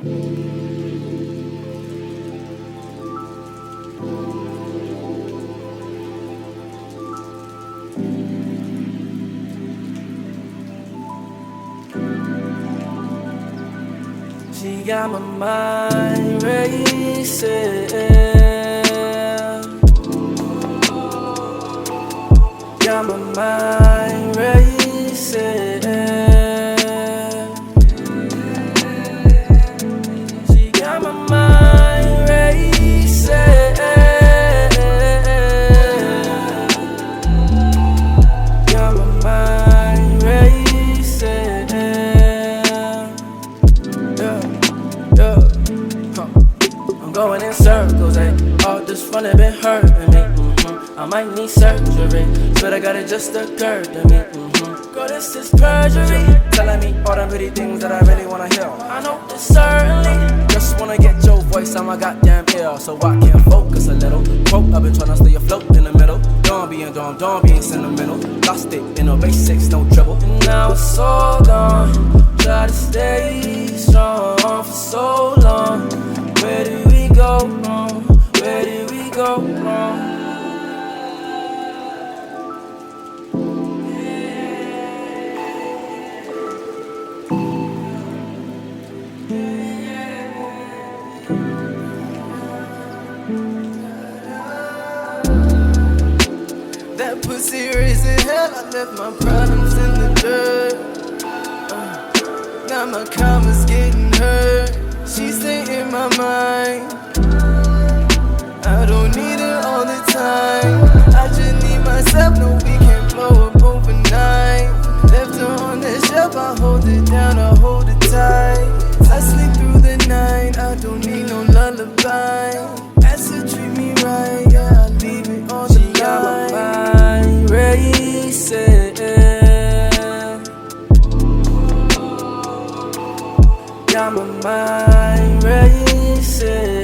She got my mind racing. Got my mind racing. She got my mind racing. Got my mind racing. Yeah. I'm going in circles, ayy. All this fun have been hurting me. I might need surgery, but I got it just occurred to me. Girl, this is perjury, telling me all the pretty things that I really wanna hear. I know this certainly. Just wanna get your voice on my goddamn ear, so I can focus a little. Quote, I've been trying to stay afloat in the middle. Don't be sentimental. Lost it in the basics, no trouble. And now it's all gone. Try to stay strong for so long. Where did we go wrong? Where did we go wrong? That pussy raising hell, I left my problems in the dirt. Now my karma's getting hurt. She stay in my mind. I don't need her all the time. I just need myself, no we can't blow up overnight. Left her on the shelf, I hold it down, I hold it tight. I sleep through the night, I don't need no lullaby. Ask her treat me right, yeah, I leave it on the line. She got my mind racing. Got my mind racing.